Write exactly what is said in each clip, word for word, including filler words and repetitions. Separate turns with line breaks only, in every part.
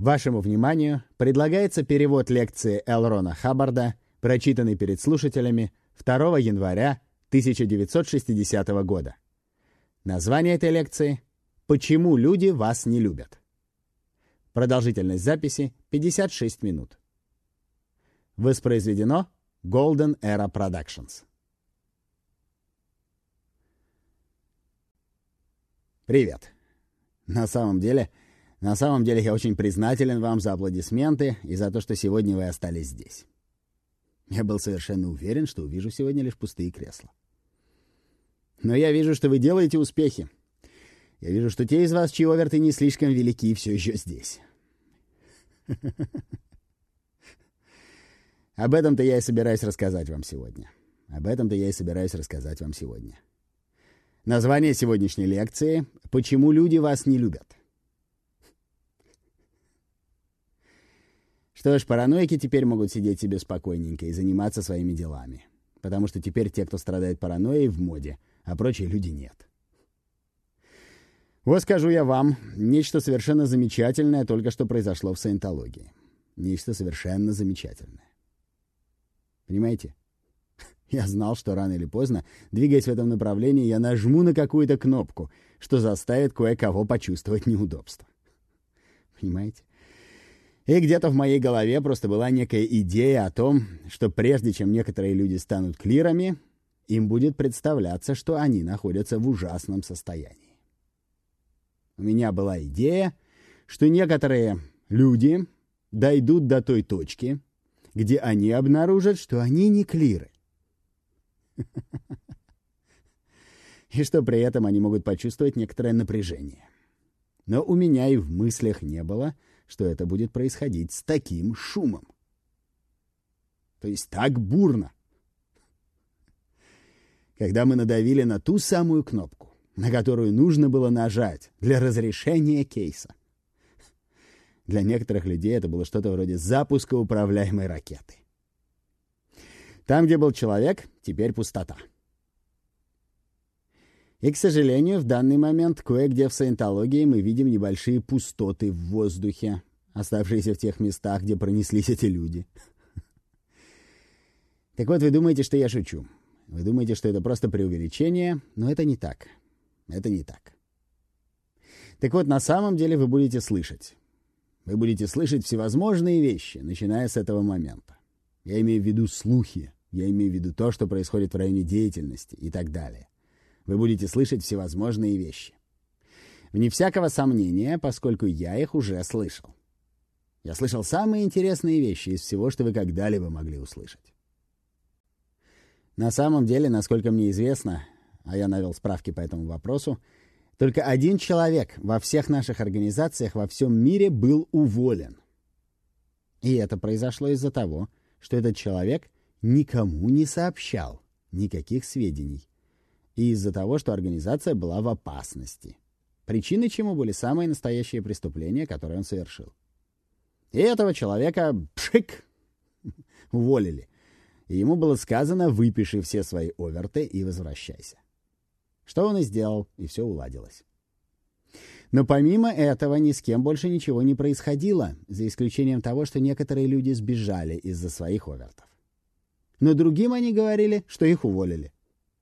Вашему вниманию предлагается перевод лекции Эл Рона Хаббарда, прочитанный перед слушателями второго января тысяча девятьсот шестидесятого года. Название этой лекции «Почему люди вас не любят?». Продолжительность записи пятьдесят шесть минут. Воспроизведено Golden Era Productions. Привет. На самом деле, на самом деле я очень признателен вам за аплодисменты и за то, что сегодня вы остались здесь. Я был совершенно уверен, что увижу сегодня лишь пустые кресла. Но я вижу, что вы делаете успехи. Я вижу, что те из вас, чьи оверты не слишком велики, все еще здесь. Об этом-то я и собираюсь рассказать вам сегодня. Об этом-то я и собираюсь рассказать вам сегодня. Название сегодняшней лекции «Почему люди вас не любят?». Что ж, параноики теперь могут сидеть себе спокойненько и заниматься своими делами. Потому что теперь те, кто страдает паранойей, в моде, а прочие люди нет. Вот скажу я вам, нечто совершенно замечательное только что произошло в саентологии. Нечто совершенно замечательное. Понимаете? Я знал, что рано или поздно, двигаясь в этом направлении, я нажму на какую-то кнопку, что заставит кое-кого почувствовать неудобство. Понимаете? И где-то в моей голове просто была некая идея о том, что прежде чем некоторые люди станут клирами, им будет представляться, что они находятся в ужасном состоянии. У меня была идея, что некоторые люди дойдут до той точки, где они обнаружат, что они не клиры. И что при этом они могут почувствовать некоторое напряжение. Но у меня и в мыслях не было, что это будет происходить с таким шумом. То есть так бурно. Когда мы надавили на ту самую кнопку, на которую нужно было нажать для разрешения кейса. Для некоторых людей это было что-то вроде запуска управляемой ракеты. Там, где был человек, теперь пустота. И, к сожалению, в данный момент кое-где в саентологии мы видим небольшие пустоты в воздухе, оставшиеся в тех местах, где пронеслись эти люди. Так вот, вы думаете, что я шучу. Вы думаете, что это просто преувеличение, но это не так. Это не так. Так вот, на самом деле вы будете слышать. Вы будете слышать всевозможные вещи, начиная с этого момента. Я имею в виду слухи, я имею в виду то, что происходит в районе деятельности и так далее. Вы будете слышать всевозможные вещи. Вне всякого сомнения, поскольку я их уже слышал. Я слышал самые интересные вещи из всего, что вы когда-либо могли услышать. На самом деле, насколько мне известно, а я навел справки по этому вопросу, только один человек во всех наших организациях во всем мире был уволен. И это произошло из-за того, что этот человек никому не сообщал никаких сведений. И из-за того, что организация была в опасности. Причиной чему были самые настоящие преступления, которые он совершил. И этого человека пшик уволили. И ему было сказано: выпиши все свои оверты и возвращайся. Что он и сделал, и все уладилось. Но помимо этого ни с кем больше ничего не происходило, за исключением того, что некоторые люди сбежали из-за своих овертов. Но другим они говорили, что их уволили.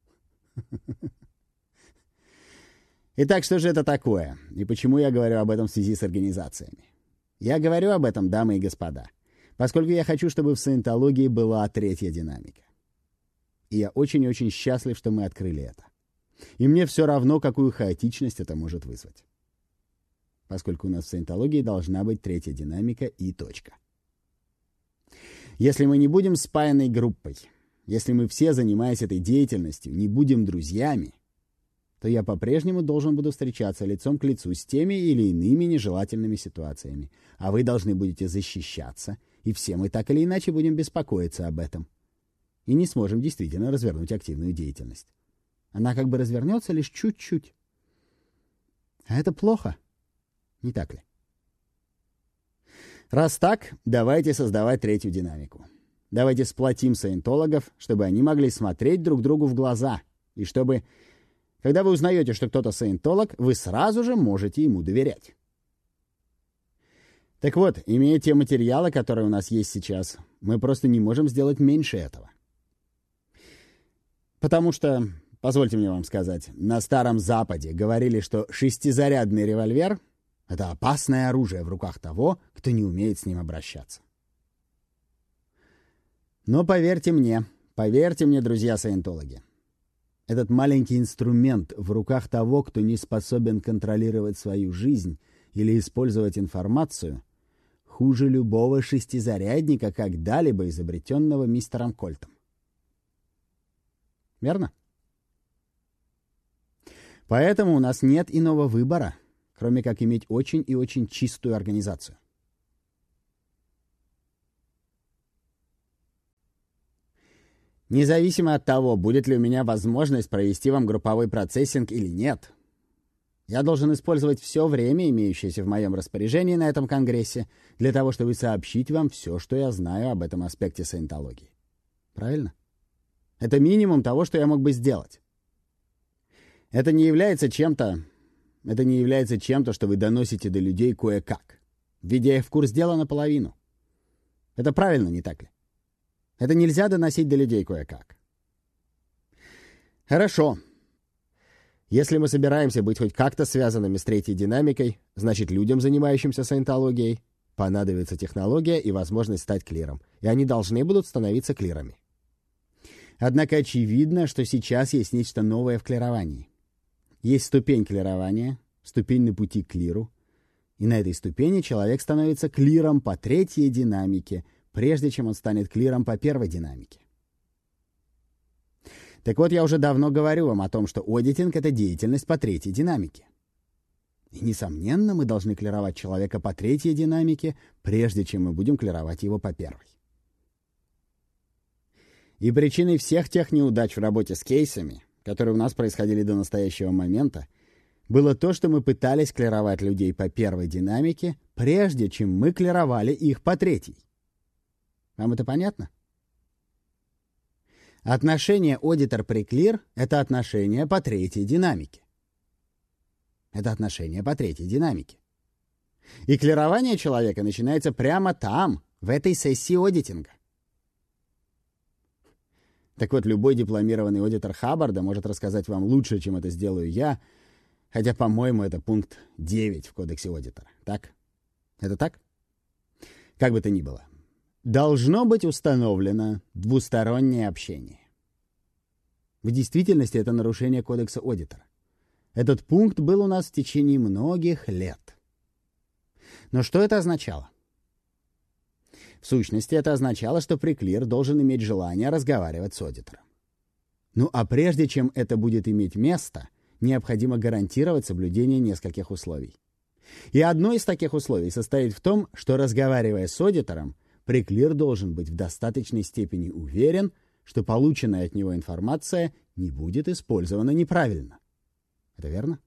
Итак, что же это такое? И почему я говорю об этом в связи с организациями? Я говорю об этом, дамы и господа, поскольку я хочу, чтобы в саентологии была третья динамика. И я очень-очень счастлив, что мы открыли это. И мне все равно, какую хаотичность это может вызвать. Поскольку у нас в саентологии должна быть третья динамика и точка. Если мы не будем спаянной группой, если мы все, занимаясь этой деятельностью, не будем друзьями, то я по-прежнему должен буду встречаться лицом к лицу с теми или иными нежелательными ситуациями, а вы должны будете защищаться, и все мы так или иначе будем беспокоиться об этом. И не сможем действительно развернуть активную деятельность. Она как бы развернется лишь чуть-чуть. А это плохо, не так ли? Раз так, давайте создавать третью динамику. Давайте сплотим саентологов, чтобы они могли смотреть друг другу в глаза, и чтобы, когда вы узнаете, что кто-то саентолог, вы сразу же можете ему доверять. Так вот, имея те материалы, которые у нас есть сейчас, мы просто не можем сделать меньше этого. Потому что, позвольте мне вам сказать, на Старом Западе говорили, что шестизарядный револьвер — это опасное оружие в руках того, кто не умеет с ним обращаться. Но поверьте мне, поверьте мне, друзья-саентологи, этот маленький инструмент в руках того, кто не способен контролировать свою жизнь или использовать информацию, хуже любого шестизарядника, когда-либо изобретенного мистером Кольтом. Верно? Поэтому у нас нет иного выбора, кроме как иметь очень и очень чистую организацию. Независимо от того, будет ли у меня возможность провести вам групповой процессинг или нет, я должен использовать все время, имеющееся в моем распоряжении на этом конгрессе, для того, чтобы сообщить вам все, что я знаю об этом аспекте саентологии. Правильно? Это минимум того, что я мог бы сделать. Это не является чем-то, это не является чем-то, что вы доносите до людей кое-как, введя их в курс дела наполовину. Это правильно, не так ли? Это нельзя доносить до людей кое-как. Хорошо. Если мы собираемся быть хоть как-то связанными с третьей динамикой, значит, людям, занимающимся саентологией, понадобится технология и возможность стать клиром, и они должны будут становиться клирами. Однако очевидно, что сейчас есть нечто новое в клировании. Есть ступень клирования, ступень на пути к клиру, и на этой ступени человек становится клиром по третьей динамике, прежде чем он станет клиром по первой динамике. Так вот, я уже давно говорю вам о том, что одитинг — это деятельность по третьей динамике. И, несомненно, мы должны клировать человека по третьей динамике, прежде чем мы будем клировать его по первой. И причиной всех тех неудач в работе с кейсами, которые у нас происходили до настоящего момента, было то, что мы пытались клировать людей по первой динамике, прежде чем мы клировали их по третьей. Вам это понятно? Отношение аудитор-преклир — это отношение по третьей динамике. Это отношение по третьей динамике. И клирование человека начинается прямо там, в этой сессии аудитинга. Так вот, любой дипломированный аудитор Хаббарда может рассказать вам лучше, чем это сделаю я, хотя, по-моему, это пункт девять в кодексе аудитора. Так? Это так? Как бы то ни было. Должно быть установлено двустороннее общение. В действительности это нарушение кодекса аудитора. Этот пункт был у нас в течение многих лет. Но что это означало? В сущности, это означало, что преклир должен иметь желание разговаривать с аудитором. Ну а прежде чем это будет иметь место, необходимо гарантировать соблюдение нескольких условий. И одно из таких условий состоит в том, что, разговаривая с аудитором, преклир должен быть в достаточной степени уверен, что полученная от него информация не будет использована неправильно. Это верно?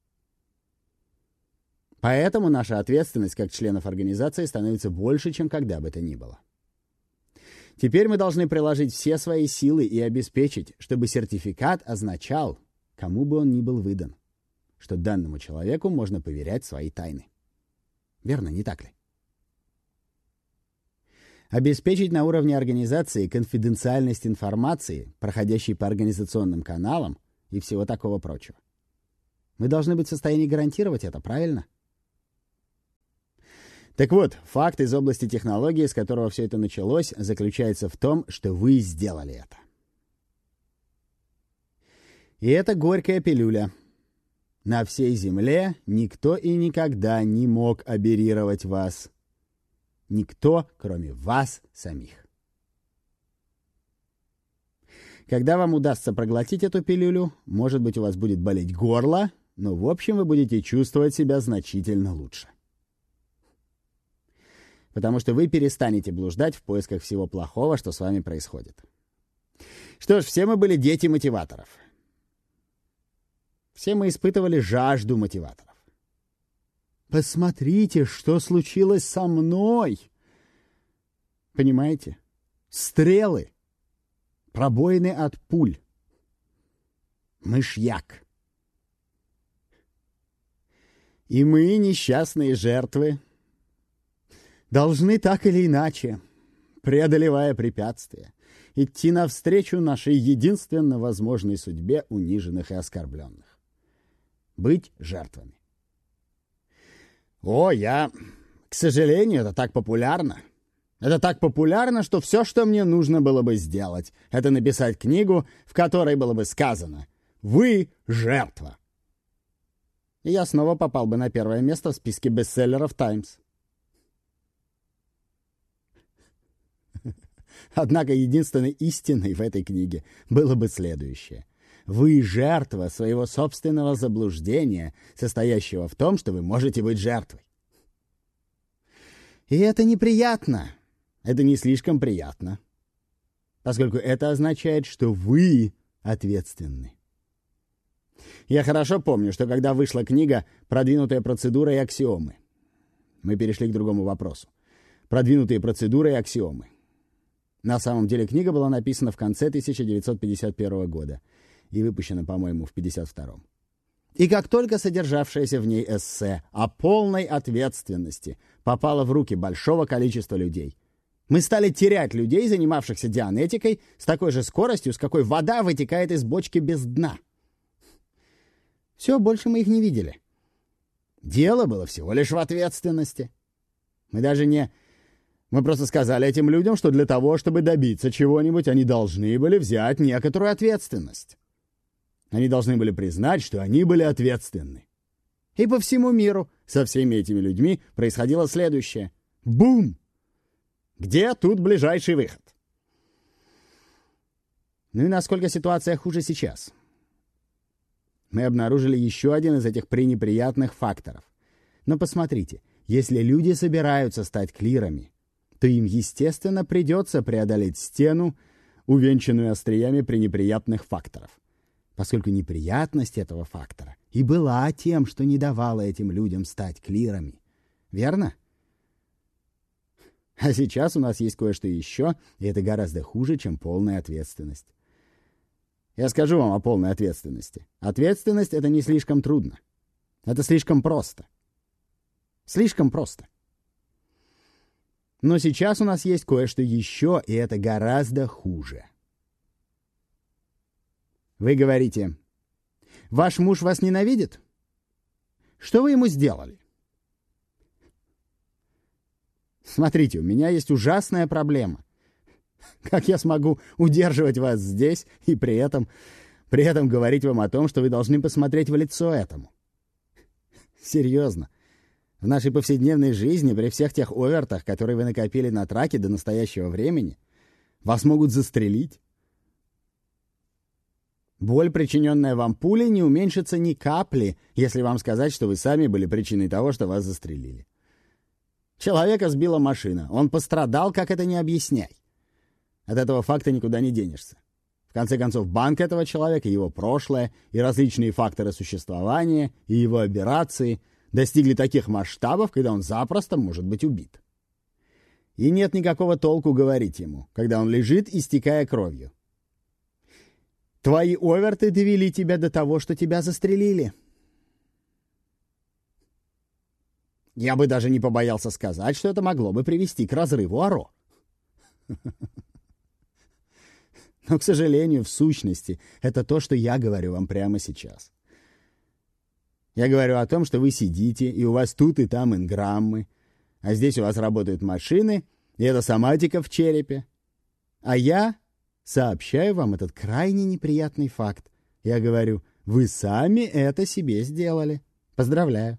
Поэтому наша ответственность как членов организации становится больше, чем когда бы то ни было. Теперь мы должны приложить все свои силы и обеспечить, чтобы сертификат означал, кому бы он ни был выдан, что данному человеку можно поверять свои тайны. Верно, не так ли? Обеспечить на уровне организации конфиденциальность информации, проходящей по организационным каналам и всего такого прочего. Мы должны быть в состоянии гарантировать это, правильно? Так вот, факт из области технологии, с которого все это началось, заключается в том, что вы сделали это. И это горькая пилюля. На всей земле никто и никогда не мог оперировать вас. Никто, кроме вас самих. Когда вам удастся проглотить эту пилюлю, может быть, у вас будет болеть горло, но в общем вы будете чувствовать себя значительно лучше. Потому что вы перестанете блуждать в поисках всего плохого, что с вами происходит. Что ж, все мы были дети мотиваторов. Все мы испытывали жажду мотиваторов. Посмотрите, что случилось со мной. Понимаете? Стрелы, пробоины от пуль, мышьяк. И мы, несчастные жертвы, должны так или иначе, преодолевая препятствия, идти навстречу нашей единственно возможной судьбе униженных и оскорбленных. Быть жертвами. О, я... К сожалению, это так популярно. Это так популярно, что все, что мне нужно было бы сделать, это написать книгу, в которой было бы сказано «Вы жертва». И я снова попал бы на первое место в списке бестселлеров «Таймс». Однако единственной истиной в этой книге было бы следующее. Вы жертва своего собственного заблуждения, состоящего в том, что вы можете быть жертвой. И это неприятно. Это не слишком приятно. Поскольку это означает, что вы ответственны. Я хорошо помню, что когда вышла книга «Продвинутая процедура и аксиомы», мы перешли к другому вопросу. «Продвинутые процедуры и аксиомы». На самом деле книга была написана в конце тысяча девятьсот пятьдесят первого года и выпущена, по-моему, в пятьдесят втором. И как только содержавшееся в ней эссе о полной ответственности попало в руки большого количества людей, мы стали терять людей, занимавшихся дианетикой, с такой же скоростью, с какой вода вытекает из бочки без дна. Все, больше мы их не видели. Дело было всего лишь в ответственности. Мы даже не... Мы просто сказали этим людям, что для того, чтобы добиться чего-нибудь, они должны были взять некоторую ответственность. Они должны были признать, что они были ответственны. И по всему миру со всеми этими людьми происходило следующее. Бум! Где тут ближайший выход? Ну и насколько ситуация хуже сейчас? Мы обнаружили еще один из этих пренеприятных факторов. Но посмотрите, если люди собираются стать клирами, то им, естественно, придется преодолеть стену, увенчанную остриями пренеприятных факторов. Поскольку неприятность этого фактора и была тем, что не давало этим людям стать клирами. Верно? А сейчас у нас есть кое-что еще, и это гораздо хуже, чем полная ответственность. Я скажу вам о полной ответственности. Ответственность — это не слишком трудно. Это слишком просто. Слишком просто. Но сейчас у нас есть кое-что еще, и это гораздо хуже. Вы говорите, ваш муж вас ненавидит? Что вы ему сделали? Смотрите, у меня есть ужасная проблема. Как я смогу удерживать вас здесь и при этом, при этом говорить вам о том, что вы должны посмотреть в лицо этому? Серьезно. В нашей повседневной жизни, при всех тех овертах, которые вы накопили на траке до настоящего времени, вас могут застрелить. Боль, причиненная вам пулей, не уменьшится ни капли, если вам сказать, что вы сами были причиной того, что вас застрелили. Человека сбила машина. Он пострадал, как это не объясняй. От этого факта никуда не денешься. В конце концов, банк этого человека, его прошлое и различные факторы существования и его операции достигли таких масштабов, когда он запросто может быть убит. И нет никакого толку говорить ему, когда он лежит, истекая кровью. Твои оверты довели тебя до того, что тебя застрелили. Я бы даже не побоялся сказать, что это могло бы привести к разрыву Аро. Но, к сожалению, в сущности, это то, что я говорю вам прямо сейчас. Я говорю о том, что вы сидите, и у вас тут и там инграммы, а здесь у вас работают машины, и это соматика в черепе. А я сообщаю вам этот крайне неприятный факт. Я говорю, вы сами это себе сделали. Поздравляю.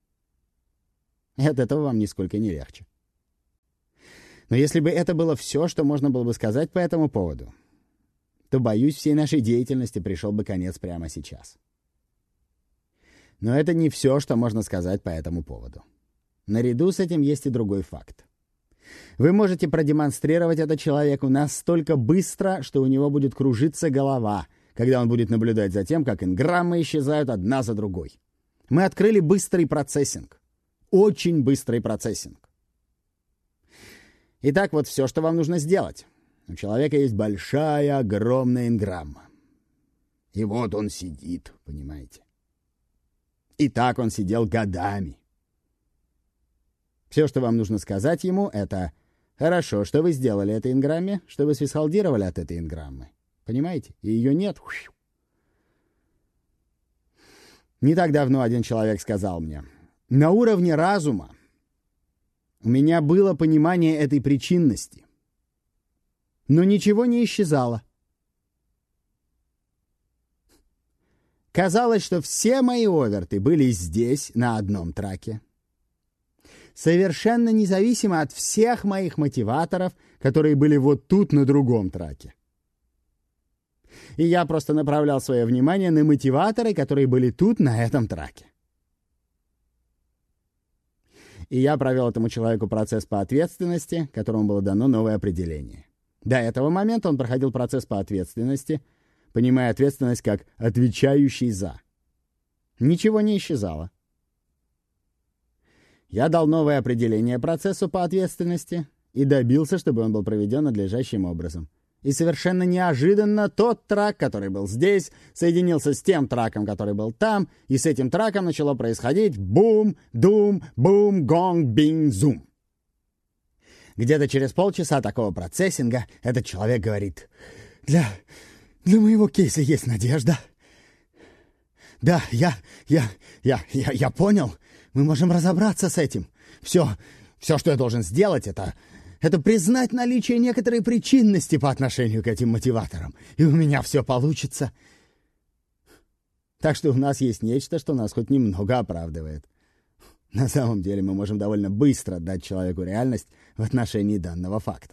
И от этого вам нисколько не легче. Но если бы это было все, что можно было бы сказать по этому поводу, то, боюсь, всей нашей деятельности пришел бы конец прямо сейчас. Но это не все, что можно сказать по этому поводу. Наряду с этим есть и другой факт. Вы можете продемонстрировать это человеку настолько быстро, что у него будет кружиться голова, когда он будет наблюдать за тем, как инграммы исчезают одна за другой. Мы открыли быстрый процессинг. Очень быстрый процессинг. Итак, вот все, что вам нужно сделать. У человека есть большая, огромная инграмма. И вот он сидит, понимаете. И так он сидел годами. Все, что вам нужно сказать ему, это «Хорошо, что вы сделали этой инграмме, что вы свисхалдировали от этой инграммы». Понимаете? И ее нет. Не так давно один человек сказал мне: «На уровне разума у меня было понимание этой причинности, но ничего не исчезало. Казалось, что все мои оверты были здесь, на одном траке, совершенно независимо от всех моих мотиваторов, которые были вот тут, на другом траке. И я просто направлял свое внимание на мотиваторы, которые были тут, на этом траке. И я провел этому человеку процесс по ответственности, которому было дано новое определение. До этого момента он проходил процесс по ответственности, понимая ответственность как «отвечающий за». Ничего не исчезало. Я дал новое определение процессу по ответственности и добился, чтобы он был проведен надлежащим образом. И совершенно неожиданно тот трак, который был здесь, соединился с тем траком, который был там, и с этим траком начало происходить бум, дум, бум, гонг, бинг, зум. Где-то через полчаса такого процессинга этот человек говорит: «Для, для моего кейса есть надежда. Да, я, я, я, я, я понял. Мы можем разобраться с этим. Все, все, что я должен сделать, это... Это признать наличие некоторой причинности по отношению к этим мотиваторам. И у меня все получится». Так что у нас есть нечто, что нас хоть немного оправдывает. На самом деле мы можем довольно быстро дать человеку реальность в отношении данного факта.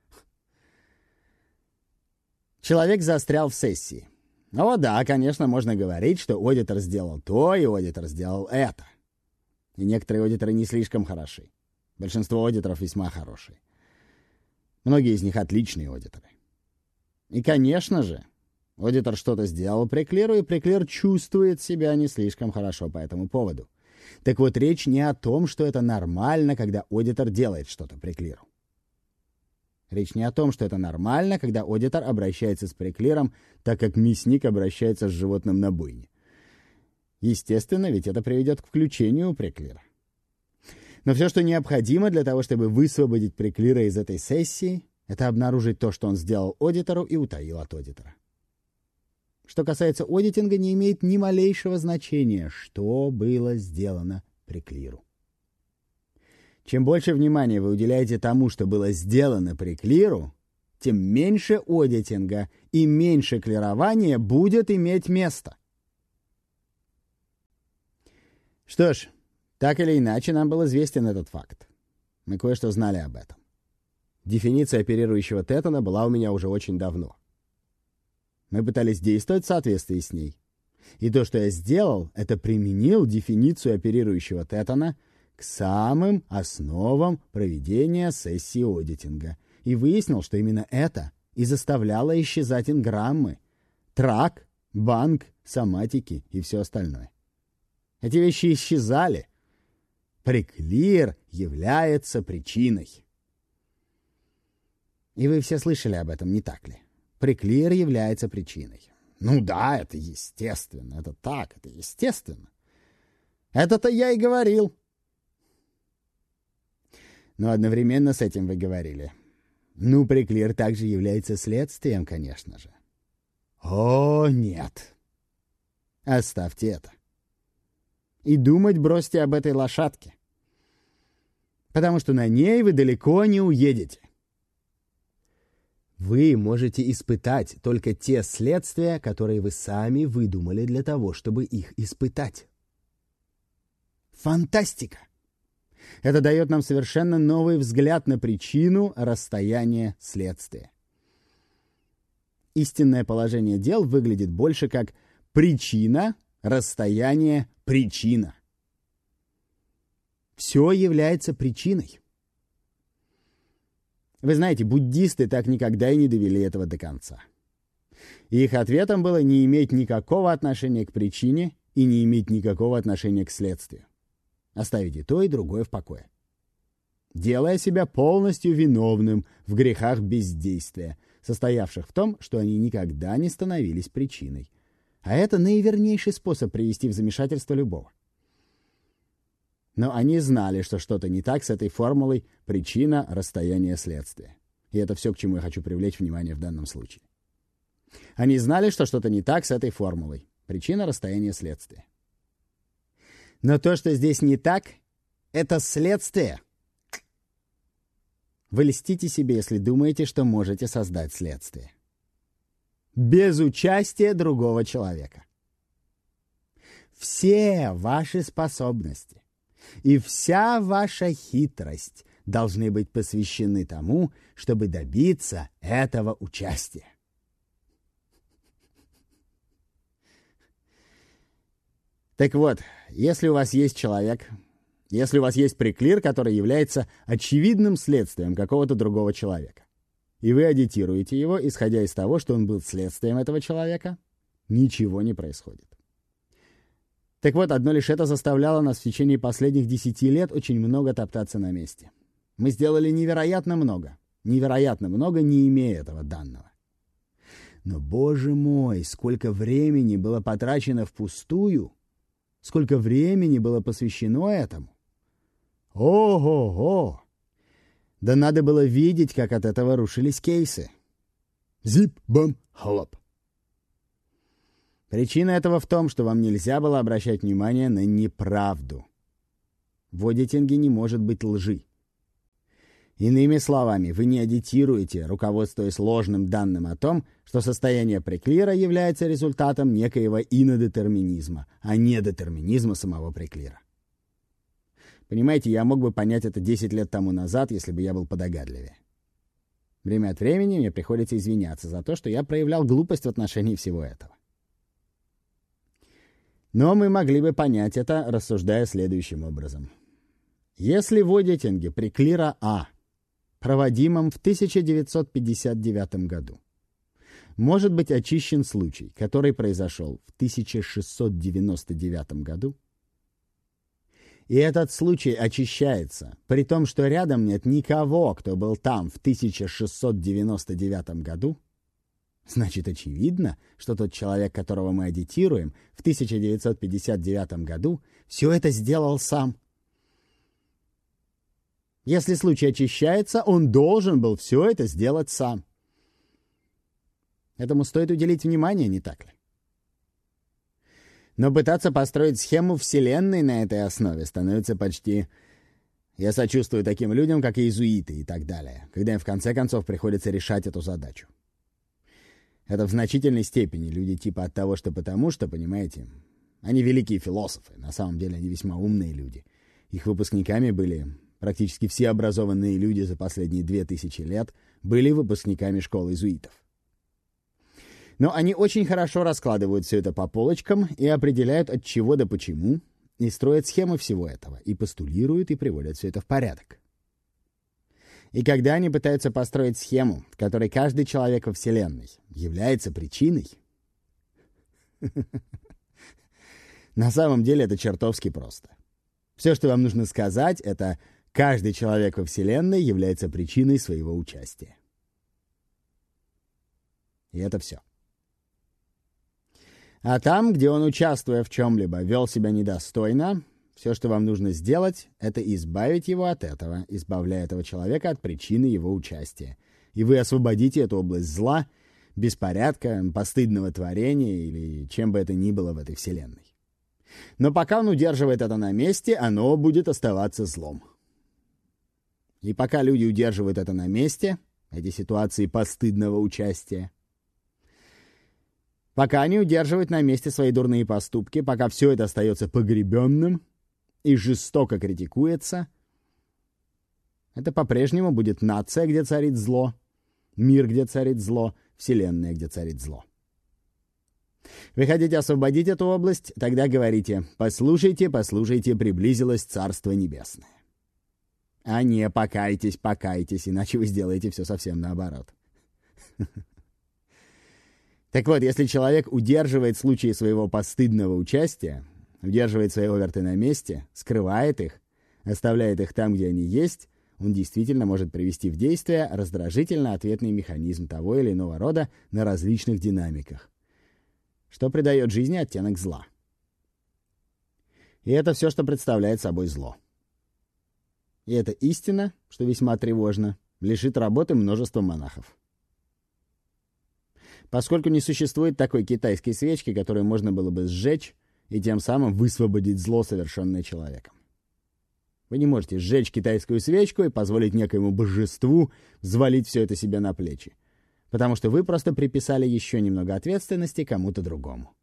Человек застрял в сессии. О да, конечно, можно говорить, что аудитор сделал то, и аудитор сделал это. И некоторые аудиторы не слишком хороши. Большинство аудиторов весьма хорошие. Многие из них отличные аудиторы. И, конечно же, аудитор что-то сделал преклиру, и преклир чувствует себя не слишком хорошо по этому поводу. Так вот, речь не о том, что это нормально, когда аудитор делает что-то преклиру. Речь не о том, что это нормально, когда аудитор обращается с преклиром, так как мясник обращается с животным на бойне. Естественно, ведь это приведет к включению преклира. Но все, что необходимо для того, чтобы высвободить преклира из этой сессии, это обнаружить то, что он сделал аудитору, и утаил от аудитора. Что касается аудитинга, не имеет ни малейшего значения, что было сделано преклиру. Чем больше внимания вы уделяете тому, что было сделано преклиру, тем меньше аудитинга и меньше клирования будет иметь место. Что ж, так или иначе, нам был известен этот факт. Мы кое-что знали об этом. Дефиниция оперирующего тетана была у меня уже очень давно. Мы пытались действовать в соответствии с ней. И то, что я сделал, это применил дефиницию оперирующего тетана к самым основам проведения сессии аудитинга. И выяснил, что именно это и заставляло исчезать инграммы, трак, банк, соматики и все остальное. Эти вещи исчезали. Преклир является причиной. И вы все слышали об этом, не так ли? Преклир является причиной. Ну да, это естественно, это так, это естественно. Это-то я и говорил. Но одновременно с этим вы говорили: ну, преклир также является следствием, конечно же. О, нет. Оставьте это. И думать бросьте об этой лошадке. Потому что на ней вы далеко не уедете. Вы можете испытать только те следствия, которые вы сами выдумали для того, чтобы их испытать. Фантастика! Это дает нам совершенно новый взгляд на причину, расстояние, следствия. Истинное положение дел выглядит больше как причина, расстояние, причина. Все является причиной. Вы знаете, буддисты так никогда и не довели этого до конца. И их ответом было не иметь никакого отношения к причине и не иметь никакого отношения к следствию. Оставить и то, и другое в покое. Делая себя полностью виновным в грехах бездействия, состоявших в том, что они никогда не становились причиной. А это наивернейший способ привести в замешательство любого. Но они знали, что что-то не так с этой формулой причина, расстояние, следствие. И это все, к чему я хочу привлечь внимание в данном случае. Они знали, что что-то не так с этой формулой. Причина, расстояние, следствие. Но то, что здесь не так, это следствие. Вы льстите себе, если думаете, что можете создать следствие. Без участия другого человека. Все ваши способности и вся ваша хитрость должны быть посвящены тому, чтобы добиться этого участия. Так вот, если у вас есть человек, если у вас есть преклир, который является очевидным следствием какого-то другого человека, и вы аудитируете его, исходя из того, что он был следствием этого человека, ничего не происходит. Так вот, одно лишь это заставляло нас в течение последних десяти лет очень много топтаться на месте. Мы сделали невероятно много, невероятно много, не имея этого данного. Но, боже мой, сколько времени было потрачено впустую, сколько времени было посвящено этому. Ого-го! Да надо было видеть, как от этого рушились кейсы. Зип-бам-хлоп. Причина этого в том, что вам нельзя было обращать внимание на неправду. В аудитинге не может быть лжи. Иными словами, вы не аудитируете, руководствуясь ложным данным о том, что состояние преклира является результатом некоего инодетерминизма, а не детерминизма самого преклира. Понимаете, я мог бы понять это десять лет тому назад, если бы я был подогадливее. Время от времени мне приходится извиняться за то, что я проявлял глупость в отношении всего этого. Но мы могли бы понять это, рассуждая следующим образом. Если в аудитинге преклира А, проводимом в тысяча девятьсот пятьдесят девятом году, может быть очищен случай, который произошел в тысяча шестьсот девяносто девятом году, и этот случай очищается, при том, что рядом нет никого, кто был там в тысяча шестьсот девяносто девятом году, значит, очевидно, что тот человек, которого мы аудитируем, в тысяча девятьсот пятьдесят девятом году все это сделал сам. Если случай очищается, он должен был все это сделать сам. Этому стоит уделить внимание, не так ли? Но пытаться построить схему Вселенной на этой основе становится почти... Я сочувствую таким людям, как иезуиты и так далее, когда им в конце концов приходится решать эту задачу. Это в значительной степени люди типа от того, что потому что, понимаете, они великие философы, на самом деле они весьма умные люди. Их выпускниками были практически все образованные люди за последние две тысячи лет, были выпускниками школы иезуитов. Но они очень хорошо раскладывают все это по полочкам и определяют от чего до почему, и строят схемы всего этого, и постулируют, и приводят все это в порядок. И когда они пытаются построить схему, в которой каждый человек во Вселенной является причиной, на самом деле это чертовски просто. Все, что вам нужно сказать, это каждый человек во Вселенной является причиной своего участия. И это все. А там, где он, участвуя в чем-либо, вел себя недостойно, все, что вам нужно сделать, это избавить его от этого, избавляя этого человека от причины его участия. И вы освободите эту область зла, беспорядка, постыдного творения или чем бы это ни было в этой вселенной. Но пока он удерживает это на месте, оно будет оставаться злом. И пока люди удерживают это на месте, эти ситуации постыдного участия, пока они удерживают на месте свои дурные поступки, пока все это остается погребенным и жестоко критикуется, это по-прежнему будет нация, где царит зло, мир, где царит зло, вселенная, где царит зло. Вы хотите освободить эту область? Тогда говорите: «Послушайте, послушайте, приблизилось Царство Небесное». А не «покайтесь, покайтесь», иначе вы сделаете все совсем наоборот. Так вот, если человек удерживает случаи своего постыдного участия, удерживает свои оверты на месте, скрывает их, оставляет их там, где они есть, он действительно может привести в действие раздражительно-ответный механизм того или иного рода на различных динамиках, что придает жизни оттенок зла. И это все, что представляет собой зло. И эта истина, что весьма тревожно, лишит работы множества монахов. Поскольку не существует такой китайской свечки, которую можно было бы сжечь и тем самым высвободить зло, совершенное человеком. Вы не можете сжечь китайскую свечку и позволить некоему божеству взвалить все это себе на плечи, потому что вы просто приписали еще немного ответственности кому-то другому.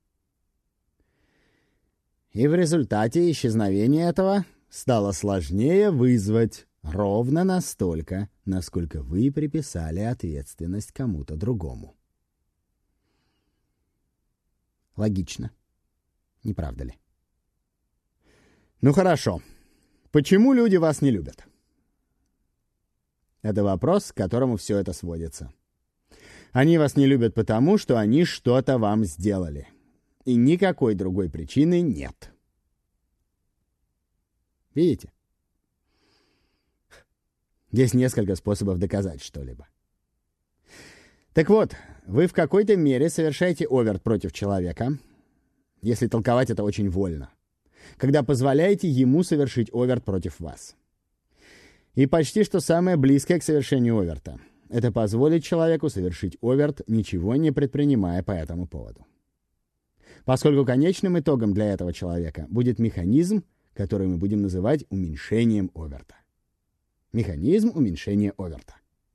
И в результате исчезновения этого стало сложнее вызвать ровно настолько, насколько вы приписали ответственность кому-то другому. Логично. Не правда ли? Ну хорошо. Почему люди вас не любят? Это вопрос, к которому все это сводится. Они вас не любят потому, что они что-то вам сделали. И никакой другой причины нет. Видите? Есть несколько способов доказать что-либо. Так вот, вы в какой-то мере совершаете оверт против человека, если толковать это очень вольно, когда позволяете ему совершить оверт против вас. И почти что самое близкое к совершению оверта — это позволить человеку совершить оверт, ничего не предпринимая по этому поводу. Поскольку конечным итогом для этого человека будет механизм, который мы будем называть уменьшением оверта. Механизм уменьшения оверта.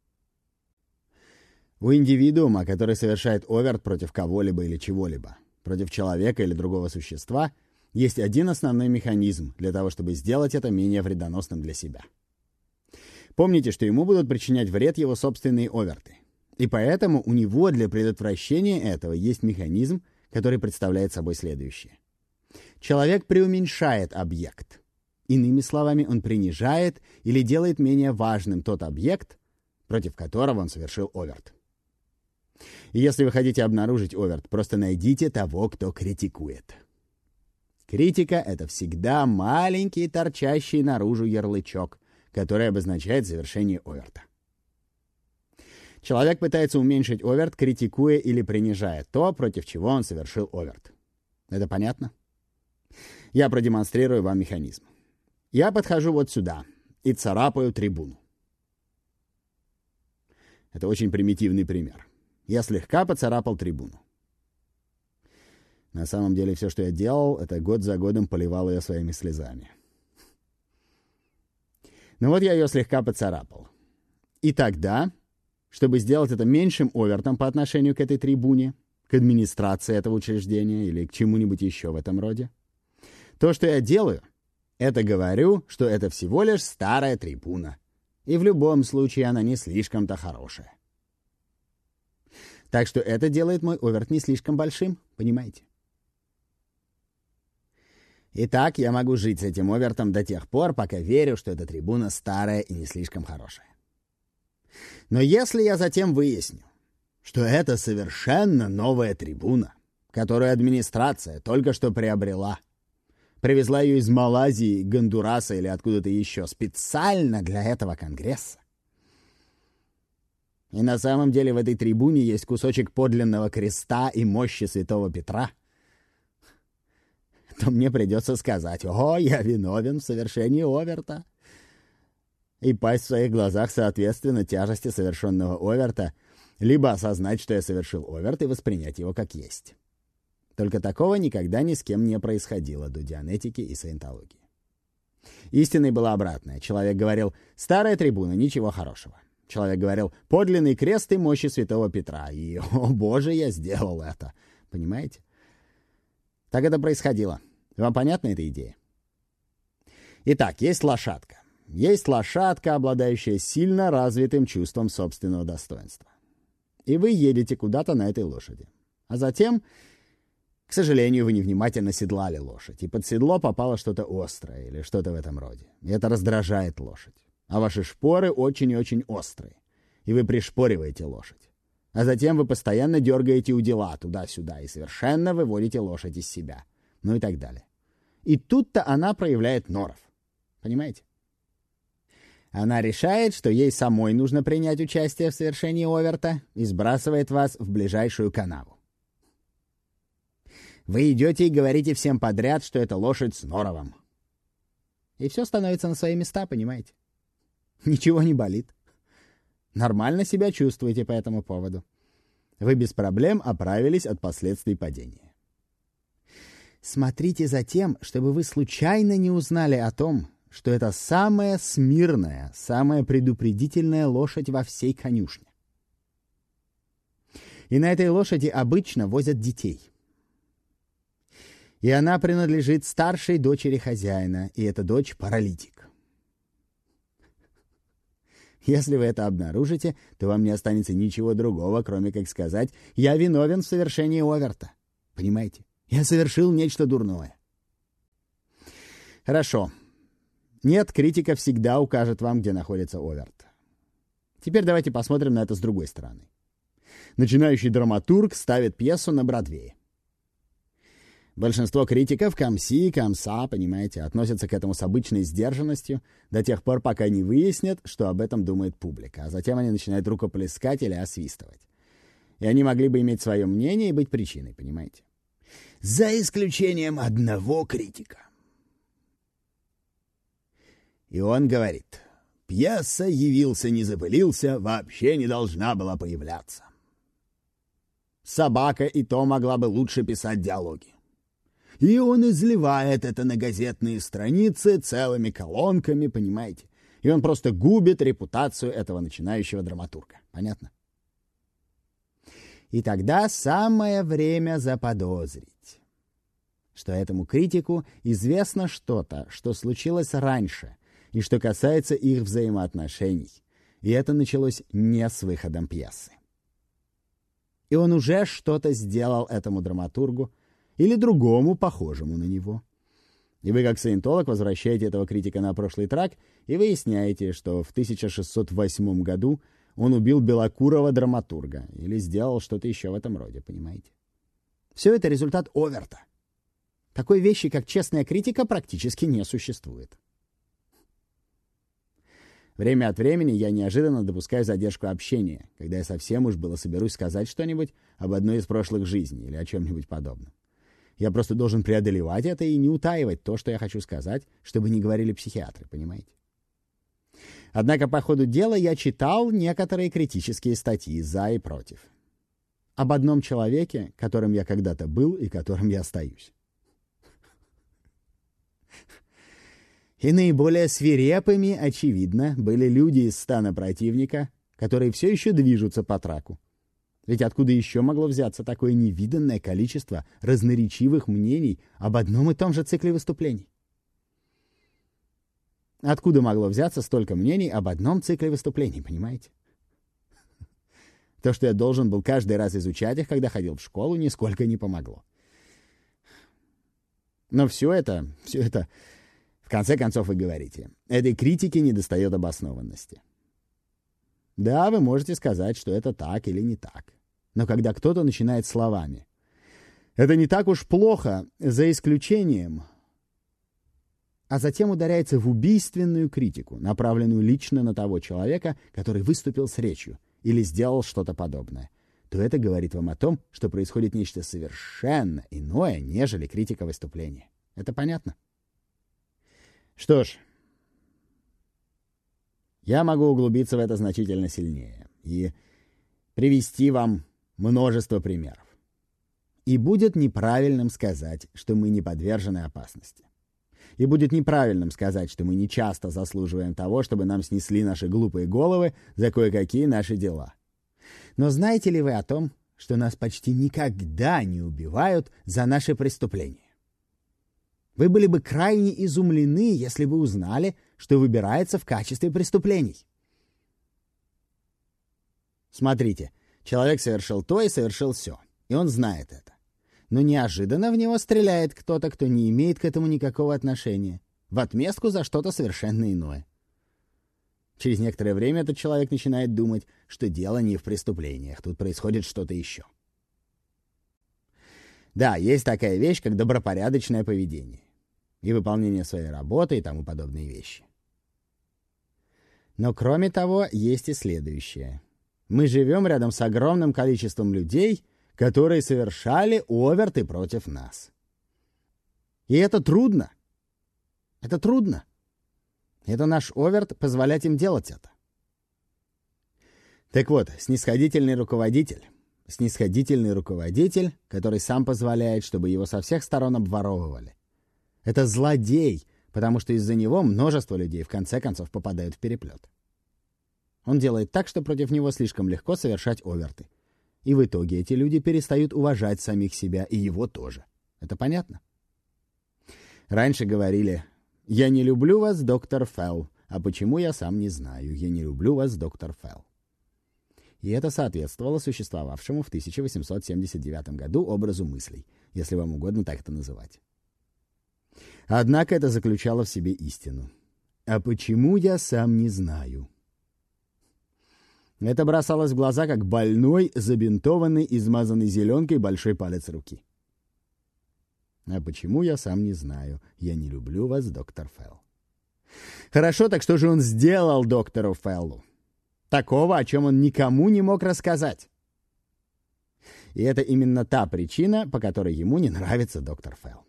У индивидуума, который совершает оверт против кого-либо или чего-либо, против человека или другого существа, есть один основной механизм для того, чтобы сделать это менее вредоносным для себя. Помните, что ему будут причинять вред его собственные оверты. И поэтому у него для предотвращения этого есть механизм, который представляет собой следующее. Человек преуменьшает объект. Иными словами, он принижает или делает менее важным тот объект, против которого он совершил оверт. И если вы хотите обнаружить оверт, просто найдите того, кто критикует. Критика — это всегда маленький торчащий наружу ярлычок, который обозначает завершение оверта. Человек пытается уменьшить оверт, критикуя или принижая то, против чего он совершил оверт. Это понятно? Я продемонстрирую вам механизм. Я подхожу вот сюда и царапаю трибуну. Это очень примитивный пример. Я слегка поцарапал трибуну. На самом деле все, что я делал, это год за годом поливал ее своими слезами. Ну вот я ее слегка поцарапал. И тогда, чтобы сделать это меньшим овертом по отношению к этой трибуне, к администрации этого учреждения или к чему-нибудь еще в этом роде, то, что я делаю, это говорю, что это всего лишь старая трибуна. И в любом случае она не слишком-то хорошая. Так что это делает мой оверт не слишком большим, понимаете? Итак, я могу жить с этим овертом до тех пор, пока верю, что эта трибуна старая и не слишком хорошая. Но если я затем выясню, что это совершенно новая трибуна, которую администрация только что приобрела, привезла ее из Малайзии, Гондураса или откуда-то еще специально для этого конгресса, и на самом деле в этой трибуне есть кусочек подлинного креста и мощи святого Петра, то мне придется сказать: «О, я виновен в совершении оверта», и пасть в своих глазах соответственно тяжести совершенного оверта, либо осознать, что я совершил оверт, и воспринять его как есть. Только такого никогда ни с кем не происходило до дианетики и саентологии. Истиной была обратная. Человек говорил: «Старая трибуна, ничего хорошего». Человек говорил: «Подлинный крест и мощи святого Петра». И, о боже, я сделал это. Понимаете? Так это происходило. Вам понятна эта идея? Итак, есть лошадка. Есть лошадка, обладающая сильно развитым чувством собственного достоинства. И вы едете куда-то на этой лошади. А затем, к сожалению, вы невнимательно седлали лошадь, и под седло попало что-то острое или что-то в этом роде. И это раздражает лошадь. А ваши шпоры очень и очень острые, и вы пришпориваете лошадь. А затем вы постоянно дергаете удила туда-сюда и совершенно выводите лошадь из себя. Ну и так далее. И тут-то она проявляет норов. Понимаете? Она решает, что ей самой нужно принять участие в совершении оверта, и сбрасывает вас в ближайшую канаву. Вы идете и говорите всем подряд, что это лошадь с норовом. И все становится на свои места, понимаете? Ничего не болит. Нормально себя чувствуете по этому поводу. Вы без проблем оправились от последствий падения. Смотрите за тем, чтобы вы случайно не узнали о том, что это самая смирная, самая предупредительная лошадь во всей конюшне. И на этой лошади обычно возят детей. И она принадлежит старшей дочери хозяина, и эта дочь паралитик. Если вы это обнаружите, то вам не останется ничего другого, кроме как сказать: «Я виновен в совершении оверта». Понимаете? Я совершил нечто дурное. Хорошо. Нет, критика всегда укажет вам, где находится оверт. Теперь давайте посмотрим на это с другой стороны. Начинающий драматург ставит пьесу на Бродвее. Большинство критиков, комси, комса, понимаете, относятся к этому с обычной сдержанностью до тех пор, пока не выяснят, что об этом думает публика, а затем они начинают рукоплескать или освистывать. И они могли бы иметь свое мнение и быть причиной, понимаете? За исключением одного критика. И он говорит: пьеса «Явился, не запылился» вообще не должна была появляться. Собака и то могла бы лучше писать диалоги. И он изливает это на газетные страницы целыми колонками, понимаете? И он просто губит репутацию этого начинающего драматурга. Понятно? И тогда самое время заподозрить, что этому критику известно что-то, что случилось раньше, и что касается их взаимоотношений. И это началось не с выходом пьесы. И он уже что-то сделал этому драматургу, или другому, похожему на него. И вы, как саентолог, возвращаете этого критика на прошлый трак и выясняете, что в тысяча шестьсот восьмом году он убил белокурого драматурга или сделал что-то еще в этом роде, понимаете? Все это результат оверта. Такой вещи, как честная критика, практически не существует. Время от времени я неожиданно допускаю задержку общения, когда я совсем уж было соберусь сказать что-нибудь об одной из прошлых жизней или о чем-нибудь подобном. Я просто должен преодолевать это и не утаивать то, что я хочу сказать, чтобы не говорили психиатры, понимаете? Однако по ходу дела я читал некоторые критические статьи за и против. Об одном человеке, которым я когда-то был и которым я остаюсь. И наиболее свирепыми, очевидно, были люди из стана противника, которые все еще движутся по траку. Ведь откуда еще могло взяться такое невиданное количество разноречивых мнений об одном и том же цикле выступлений? Откуда могло взяться столько мнений об одном цикле выступлений, понимаете? То, что я должен был каждый раз изучать их, когда ходил в школу, нисколько не помогло. Но все это, все это, в конце концов, вы говорите, этой критике недостает обоснованности. Да, вы можете сказать, что это так или не так. Но когда кто-то начинает словами: «Это не так уж плохо, за исключением», а затем ударяется в убийственную критику, направленную лично на того человека, который выступил с речью или сделал что-то подобное, то это говорит вам о том, что происходит нечто совершенно иное, нежели критика выступления. Это понятно? Что ж, я могу углубиться в это значительно сильнее и привести вам множество примеров. И будет неправильным сказать, что мы не подвержены опасности. И будет неправильным сказать, что мы не часто заслуживаем того, чтобы нам снесли наши глупые головы за кое-какие наши дела. Но знаете ли вы о том, что нас почти никогда не убивают за наши преступления? Вы были бы крайне изумлены, если бы узнали, что выбирается в качестве преступлений. Смотрите, человек совершил то и совершил все, и он знает это. Но неожиданно в него стреляет кто-то, кто не имеет к этому никакого отношения, в отместку за что-то совершенно иное. Через некоторое время этот человек начинает думать, что дело не в преступлениях, тут происходит что-то еще. Да, есть такая вещь, как добропорядочное поведение и выполнение своей работы и тому подобные вещи. Но кроме того, есть и следующее. Мы живем рядом с огромным количеством людей, которые совершали оверты против нас. И это трудно. Это трудно. Это наш оверт позволять им делать это. Так вот, снисходительный руководитель, снисходительный руководитель, который сам позволяет, чтобы его со всех сторон обворовывали. Это злодей, потому что из-за него множество людей в конце концов попадают в переплет. Он делает так, что против него слишком легко совершать оверты. И в итоге эти люди перестают уважать самих себя, и его тоже. Это понятно? Раньше говорили: «Я не люблю вас, доктор Фелл. А почему, я сам не знаю. Я не люблю вас, доктор Фелл». И это соответствовало существовавшему в тысяча восемьсот семьдесят девятом году образу мыслей, если вам угодно так это называть. Однако это заключало в себе истину. «А почему, я сам не знаю». Это бросалось в глаза, как больной, забинтованный, измазанный зеленкой большой палец руки. «А почему, я сам не знаю. Я не люблю вас, доктор Фелл». Хорошо, так что же он сделал доктору Феллу? Такого, о чем он никому не мог рассказать. И это именно та причина, по которой ему не нравится доктор Фелл.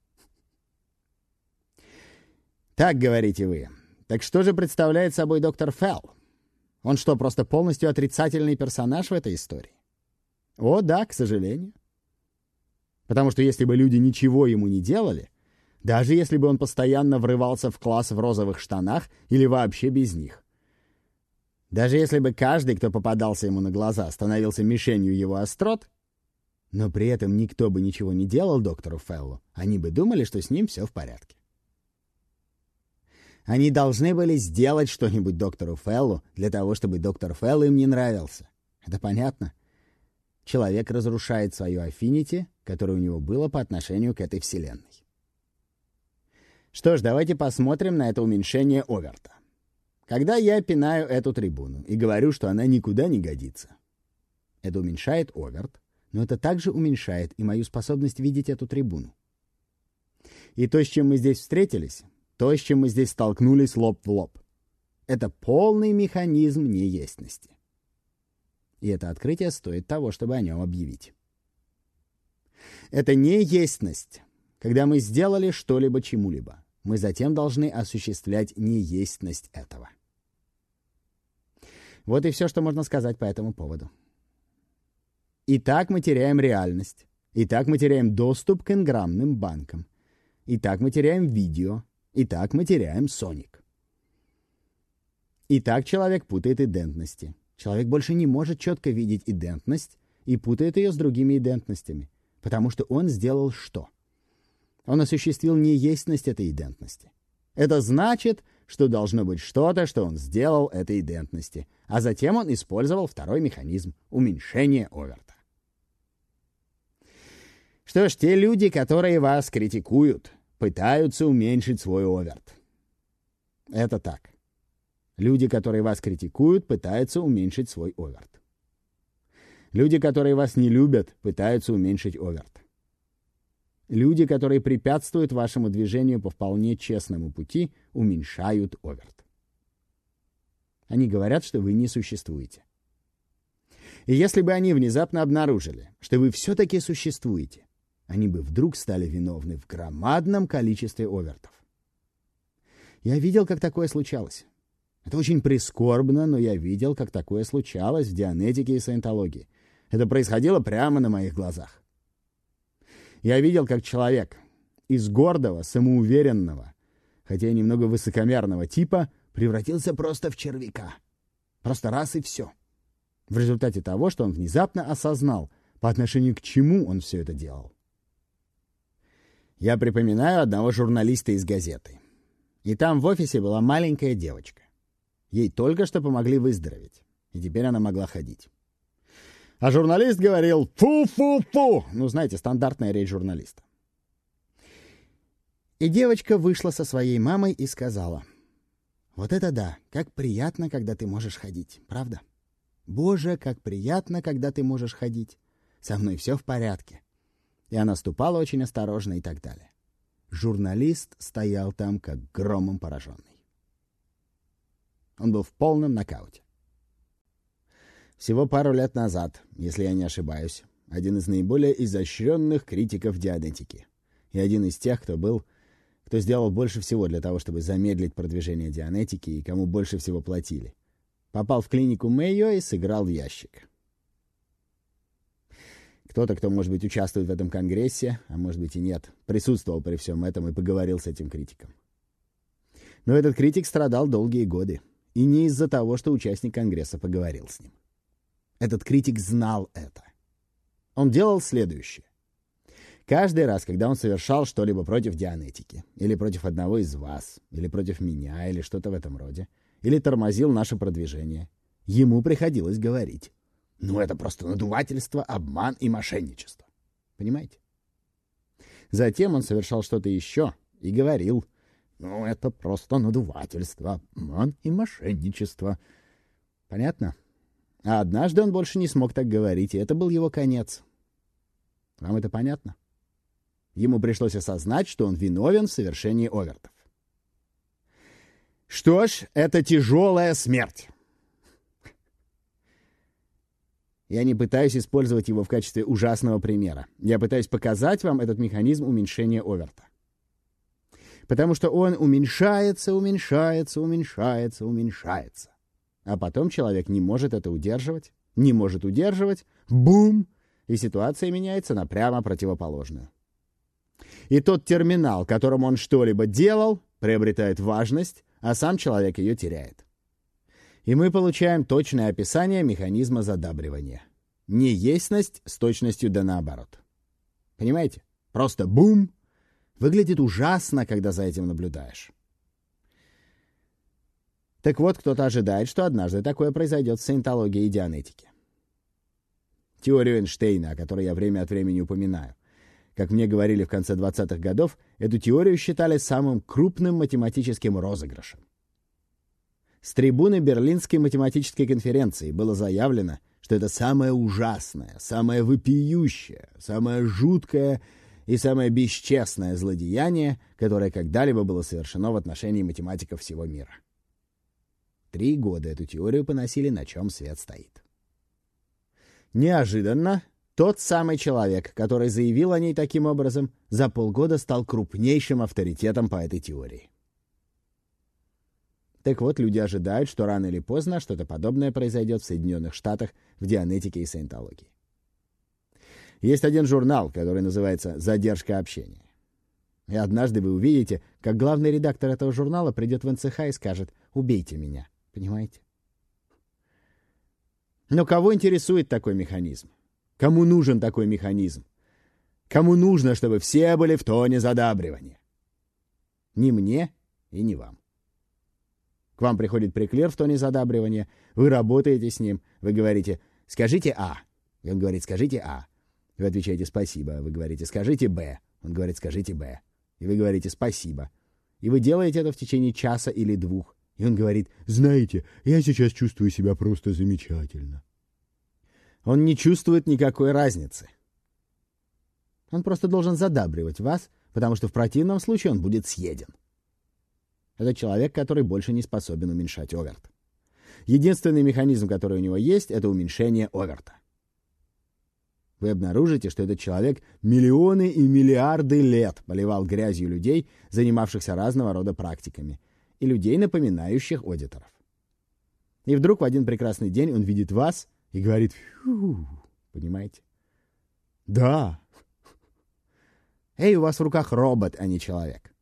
Так, говорите вы. Так что же представляет собой доктор Фелл? Он что, просто полностью отрицательный персонаж в этой истории? О, да, к сожалению. Потому что если бы люди ничего ему не делали, даже если бы он постоянно врывался в класс в розовых штанах или вообще без них, даже если бы каждый, кто попадался ему на глаза, становился мишенью его острот, но при этом никто бы ничего не делал доктору Феллу, они бы думали, что с ним все в порядке. Они должны были сделать что-нибудь доктору Феллу для того, чтобы доктор Фелл им не нравился. Это понятно? Человек разрушает свою аффинити, которое у него было по отношению к этой вселенной. Что ж, давайте посмотрим на это уменьшение оверта. Когда я пинаю эту трибуну и говорю, что она никуда не годится, это уменьшает оверт, но это также уменьшает и мою способность видеть эту трибуну. И то, с чем мы здесь встретились, то, с чем мы здесь столкнулись лоб в лоб, это полный механизм неестности. И это открытие стоит того, чтобы о нем объявить. Это неестность, когда мы сделали что-либо чему-либо. Мы затем должны осуществлять неестность этого. Вот и все, что можно сказать по этому поводу. Итак, мы теряем реальность. Итак, мы теряем доступ к инграммным банкам. Итак, мы теряем видео. Итак, мы теряем соник. Итак, человек путает идентности. Человек больше не может четко видеть идентность и путает ее с другими идентностями. Потому что он сделал что? Он осуществил неестность этой идентности. Это значит, что должно быть что-то, что он сделал этой идентности. А затем он использовал второй механизм — уменьшение оверта. Что ж, те люди, которые вас критикуют, пытаются уменьшить свой оверт. Это так. Люди, которые вас критикуют, пытаются уменьшить свой оверт. Люди, которые вас не любят, пытаются уменьшить оверт. Люди, которые препятствуют вашему движению по вполне честному пути, уменьшают оверт. Они говорят, что вы не существуете. И если бы они внезапно обнаружили, что вы все-таки существуете, они бы вдруг стали виновны в громадном количестве овертов. Я видел, как такое случалось. Это очень прискорбно, но я видел, как такое случалось в дианетике и саентологии. Это происходило прямо на моих глазах. Я видел, как человек из гордого, самоуверенного, хотя и немного высокомерного типа превратился просто в червяка. Просто раз и все. В результате того, что он внезапно осознал, по отношению к чему он все это делал. Я припоминаю одного журналиста из газеты. И там в офисе была маленькая девочка. Ей только что помогли выздороветь, и теперь она могла ходить. А журналист говорил «фу-фу-фу». Ну, знаете, стандартная речь журналиста. И девочка вышла со своей мамой и сказала: «Вот это да, как приятно, когда ты можешь ходить, правда? Боже, как приятно, когда ты можешь ходить. Со мной все в порядке». И она ступала очень осторожно и так далее. Журналист стоял там, как громом пораженный. Он был в полном нокауте. Всего пару лет назад, если я не ошибаюсь, один из наиболее изощренных критиков дианетики и один из тех, кто был, кто сделал больше всего для того, чтобы замедлить продвижение дианетики и кому больше всего платили. Попал в клинику Мэйо и сыграл в ящик. Кто-то, кто, может быть, участвует в этом конгрессе, а может быть и нет, присутствовал при всем этом и поговорил с этим критиком. Но этот критик страдал долгие годы. И не из-за того, что участник конгресса поговорил с ним. Этот критик знал это. Он делал следующее. Каждый раз, когда он совершал что-либо против дианетики, или против одного из вас, или против меня, или что-то в этом роде, или тормозил наше продвижение, ему приходилось говорить: «Ну, это просто надувательство, обман и мошенничество». Понимаете? Затем он совершал что-то еще и говорил: «Ну, это просто надувательство, обман и мошенничество». Понятно? А однажды он больше не смог так говорить, и это был его конец. Вам это понятно? Ему пришлось осознать, что он виновен в совершении овертов. Что ж, это тяжелая смерть. Я не пытаюсь использовать его в качестве ужасного примера. Я пытаюсь показать вам этот механизм уменьшения оверта. Потому что он уменьшается, уменьшается, уменьшается, уменьшается. А потом человек не может это удерживать, не может удерживать, бум, и ситуация меняется на прямо противоположную. И тот терминал, которым он что-либо делал, приобретает важность, а сам человек ее теряет. И мы получаем точное описание механизма задабривания. Неестность с точностью да наоборот. Понимаете? Просто бум. Выглядит ужасно, когда за этим наблюдаешь. Так вот, кто-то ожидает, что однажды такое произойдет в саентологии и дианетике. Теорию Эйнштейна, о которой я время от времени упоминаю. Как мне говорили в конце двадцатых годов, эту теорию считали самым крупным математическим розыгрышем. С трибуны Берлинской математической конференции было заявлено, что это самое ужасное, самое вопиющее, самое жуткое и самое бесчестное злодеяние, которое когда-либо было совершено в отношении математиков всего мира. Три года эту теорию поносили, на чем свет стоит. Неожиданно тот самый человек, который заявил о ней таким образом, за полгода стал крупнейшим авторитетом по этой теории. Так вот, люди ожидают, что рано или поздно что-то подобное произойдет в Соединенных Штатах в дианетике и саентологии. Есть один журнал, который называется «Задержка общения». И однажды вы увидите, как главный редактор этого журнала придет в эн цэ ха и скажет: «Убейте меня». Понимаете? Но кого интересует такой механизм? Кому нужен такой механизм? Кому нужно, чтобы все были в тоне задабривания? Ни мне и ни вам. К вам приходит преклер в тоне задабривания, вы работаете с ним, вы говорите: «Скажите А». И он говорит: «Скажите А». Вы отвечаете: «Спасибо». Вы говорите: «Скажите Б». Он говорит: «Скажите Б». И вы говорите: «Спасибо». И вы делаете это в течение часа или двух. И он говорит: «Знаете, я сейчас чувствую себя просто замечательно». Он не чувствует никакой разницы. Он просто должен задабривать вас, потому что в противном случае он будет съеден. Это человек, который больше не способен уменьшать оверт. Единственный механизм, который у него есть, это уменьшение оверта. Вы обнаружите, что этот человек миллионы и миллиарды лет поливал грязью людей, занимавшихся разного рода практиками, и людей, напоминающих аудиторов. И вдруг в один прекрасный день он видит вас и говорит: «Фью». Понимаете? Да. Эй, у вас в руках робот, а не человек.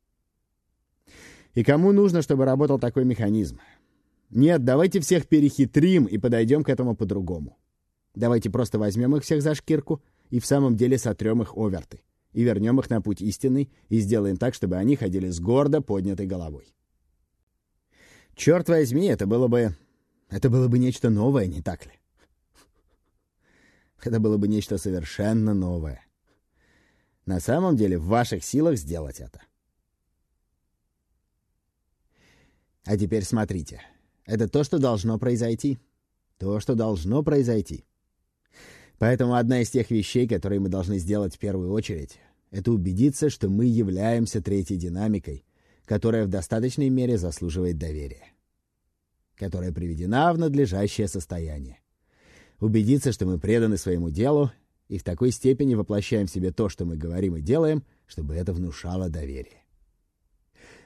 И кому нужно, чтобы работал такой механизм? Нет, давайте всех перехитрим и подойдем к этому по-другому. Давайте просто возьмем их всех за шкирку и в самом деле сотрем их оверты, и вернем их на путь истинный, и сделаем так, чтобы они ходили с гордо поднятой головой. Черт возьми, это было бы... Это было бы нечто новое, не так ли? Это было бы нечто совершенно новое. На самом деле в ваших силах сделать это. А теперь смотрите. Это то, что должно произойти. То, что должно произойти. Поэтому одна из тех вещей, которые мы должны сделать в первую очередь, это убедиться, что мы являемся третьей динамикой, которая в достаточной мере заслуживает доверия, которая приведена в надлежащее состояние. Убедиться, что мы преданы своему делу и в такой степени воплощаем в себе то, что мы говорим и делаем, чтобы это внушало доверие.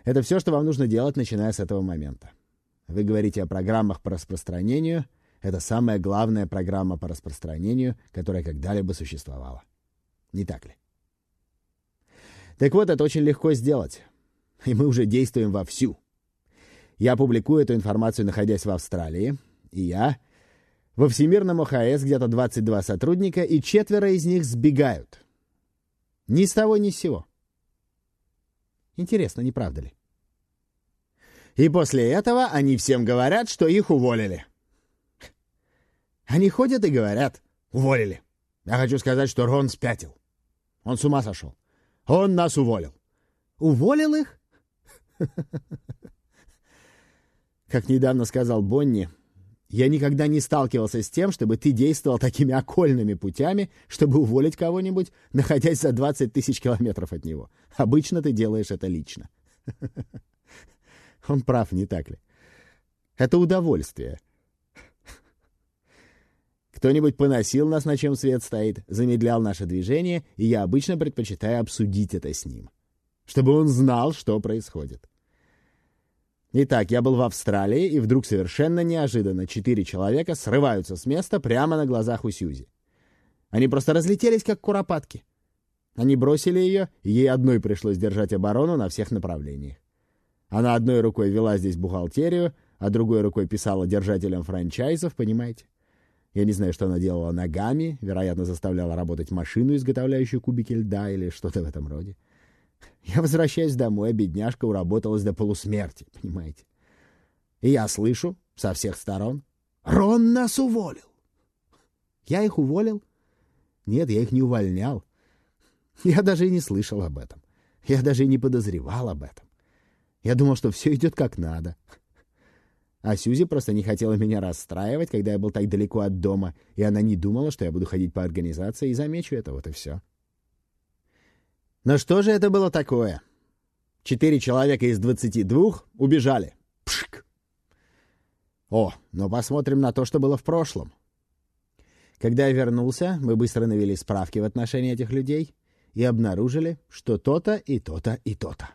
Это все, что вам нужно делать, начиная с этого момента. Вы говорите о программах по распространению. Это самая главная программа по распространению, которая когда-либо существовала. Не так ли? Так вот, это очень легко сделать. И мы уже действуем вовсю. Я публикую эту информацию, находясь в Австралии, и я... Во Всемирном ОХС где-то двадцать два сотрудника, и четверо из них сбегают. Ни с того, ни с сего. Интересно, не правда ли? И после этого они всем говорят, что их уволили. Они ходят и говорят: уволили. Я хочу сказать, что Рон спятил. Он с ума сошел. Он нас уволил. Уволил их? Как недавно сказал Бонни, я никогда не сталкивался с тем, чтобы ты действовал такими окольными путями, чтобы уволить кого-нибудь, находясь за двадцать тысяч километров от него. Обычно ты делаешь это лично. Он прав, не так ли? Это удовольствие. Кто-нибудь поносил нас, на чем свет стоит, замедлял наше движение, и я обычно предпочитаю обсудить это с ним, чтобы он знал, что происходит. Итак, я был в Австралии, и вдруг совершенно неожиданно четыре человека срываются с места прямо на глазах у Сьюзи. Они просто разлетелись, как куропатки. Они бросили ее, и ей одной пришлось держать оборону на всех направлениях. Она одной рукой вела здесь бухгалтерию, а другой рукой писала держателям франчайзов, понимаете? Я не знаю, что она делала ногами, вероятно, заставляла работать машину, изготовляющую кубики льда или что-то в этом роде. Я возвращаюсь домой, а бедняжка уработалась до полусмерти, понимаете? И я слышу со всех сторон: «Рон нас уволил!» Я их уволил? Нет, я их не увольнял. Я даже и не слышал об этом. Я даже и не подозревал об этом. Я думал, что все идет как надо. А Сьюзи просто не хотела меня расстраивать, когда я был так далеко от дома, и она не думала, что я буду ходить по организации и замечу это, вот и все. Но что же это было такое? Четыре человека из двадцати двух убежали. Пшик! О, но посмотрим на то, что было в прошлом. Когда я вернулся, мы быстро навели справки в отношении этих людей и обнаружили, что то-то и то-то и то-то.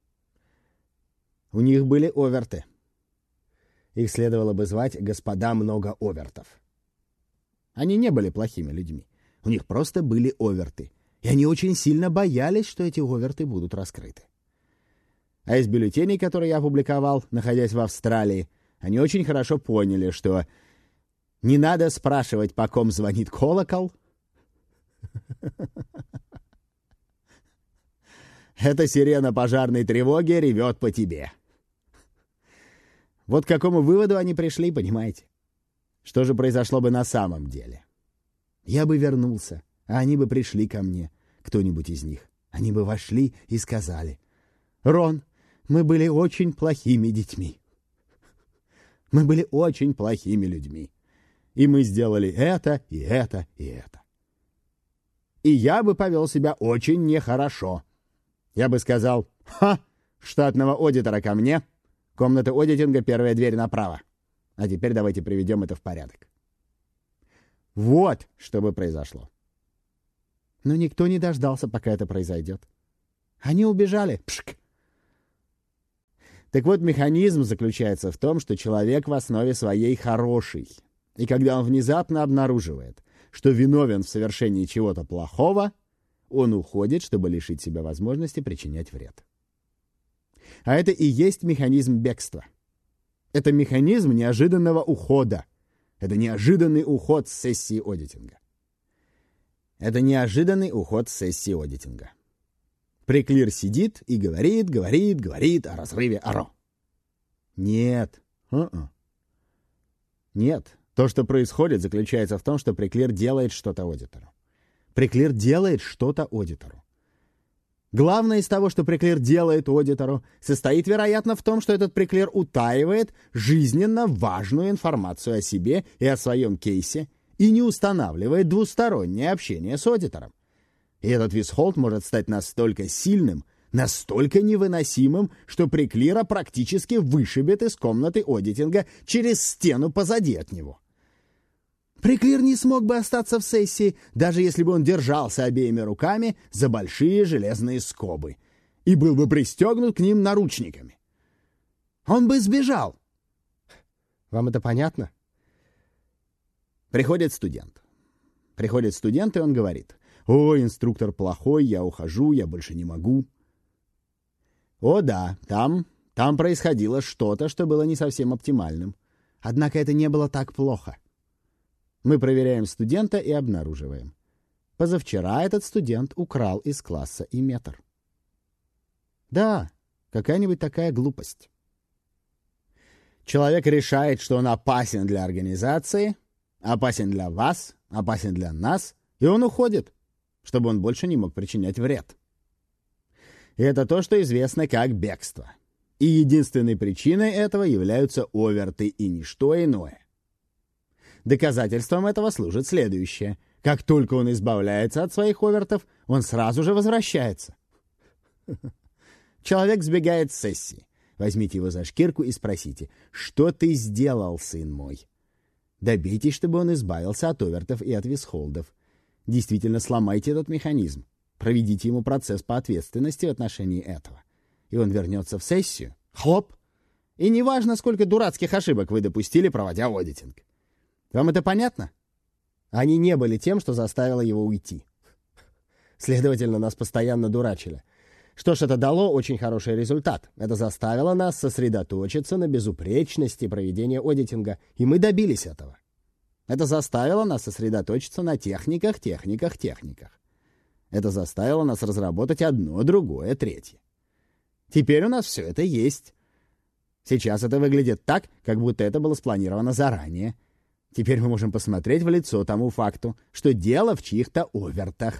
У них были оверты. Их следовало бы звать «господа много овертов». Они не были плохими людьми. У них просто были оверты. И они очень сильно боялись, что эти оверты будут раскрыты. А из бюллетеней, которые я опубликовал, находясь в Австралии, они очень хорошо поняли, что не надо спрашивать, по ком звонит колокол. Эта сирена пожарной тревоги ревет по тебе. Вот к какому выводу они пришли, понимаете? Что же произошло бы на самом деле? Я бы вернулся, а они бы пришли ко мне, кто-нибудь из них. Они бы вошли и сказали: «Рон, мы были очень плохими детьми. Мы были очень плохими людьми. И мы сделали это, и это, и это». И я бы повел себя очень нехорошо. Я бы сказал: «Ха, штатного аудитора ко мне. Комната аудитинга, первая дверь направо. А теперь давайте приведем это в порядок». Вот что бы произошло. Но никто не дождался, пока это произойдет. Они убежали. Пшк! Так вот, механизм заключается в том, что человек в основе своей хороший. И когда он внезапно обнаруживает, что виновен в совершении чего-то плохого, он уходит, чтобы лишить себя возможности причинять вред. А это и есть механизм бегства. Это механизм неожиданного ухода. Это неожиданный уход с сессии аудитинга. Это неожиданный уход с сессии аудитинга. Преклир сидит и говорит, говорит, говорит о разрыве АРО. Нет. Uh-uh. Нет. То, что происходит, заключается в том, что Преклир делает что-то аудитору. Преклир делает что-то аудитору. Главное из того, что Преклир делает аудитору, состоит, вероятно, в том, что этот Преклир утаивает жизненно важную информацию о себе и о своем кейсе и не устанавливает двустороннее общение с аудитором. И этот висхолд может стать настолько сильным, настолько невыносимым, что Преклира практически вышибет из комнаты аудитинга через стену позади от него. Преклир не смог бы остаться в сессии, даже если бы он держался обеими руками за большие железные скобы. и был бы пристегнут к ним наручниками. Он бы сбежал.
Вам это понятно?
Приходит студент. Приходит студент, и он говорит: «О, инструктор плохой, я ухожу, я больше не могу». О да, там, там происходило что-то, что было не совсем оптимальным. Однако это не было так плохо. Мы проверяем студента и обнаруживаем: позавчера этот студент украл из класса иметр. Да, какая-нибудь такая глупость. Человек решает, что он опасен для организации, опасен для вас, опасен для нас, и он уходит, чтобы он больше не мог причинять вред. И это то, что известно как бегство. И единственной причиной этого являются оверты и ничто иное. Доказательством этого служит следующее: как только он избавляется от своих овертов, он сразу же возвращается. Человек сбегает с сессии. Возьмите его за шкирку и спросите: «Что ты сделал, сын мой?» Добейтесь, чтобы он избавился от овертов и от висхолдов. Действительно сломайте этот механизм. Проведите ему процесс по ответственности в отношении этого. И он вернется в сессию. Хлоп! И неважно, сколько дурацких ошибок вы допустили, проводя аудитинг. Вам это понятно?
Они не были тем, что заставило его уйти. Следовательно, нас постоянно дурачили. Что ж, это дало очень хороший результат. Это заставило нас сосредоточиться на безупречности проведения аудитинга, и мы добились этого. Это заставило нас сосредоточиться на техниках, техниках, техниках. Это заставило нас разработать одно, другое, третье. Теперь у нас все это есть. Сейчас это выглядит так, как будто это было спланировано заранее. Теперь мы можем посмотреть в лицо тому факту, что дело в чьих-то овертах.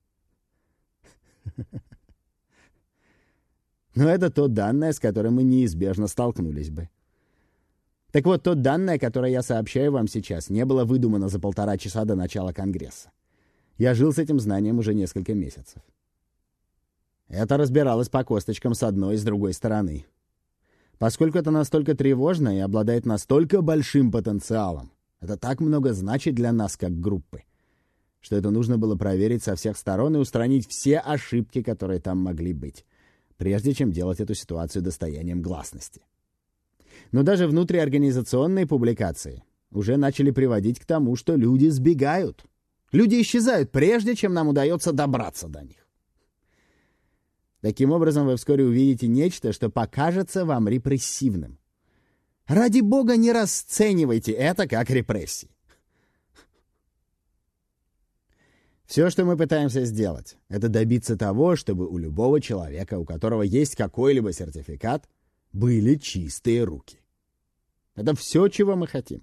Но это то данное, с которым мы неизбежно столкнулись бы. Так вот, то данное, которое я сообщаю вам сейчас, не было выдумано за полтора часа до начала Конгресса. Я жил с этим знанием уже несколько месяцев. Это разбиралось по косточкам с одной и с другой стороны. Поскольку это настолько тревожно и обладает настолько большим потенциалом, это так много значит для нас как группы, что это нужно было проверить со всех сторон и устранить все ошибки, которые там могли быть, прежде чем делать эту ситуацию достоянием гласности. Но даже внутриорганизационные публикации уже начали приводить к тому, что люди сбегают. Люди исчезают, прежде чем нам удается добраться до них. Таким образом, вы вскоре увидите нечто, что покажется вам репрессивным. Ради бога, не расценивайте это как репрессии. Все, что мы пытаемся сделать, это добиться того, чтобы у любого человека, у которого есть какой-либо сертификат, были чистые руки. Это все, чего мы хотим.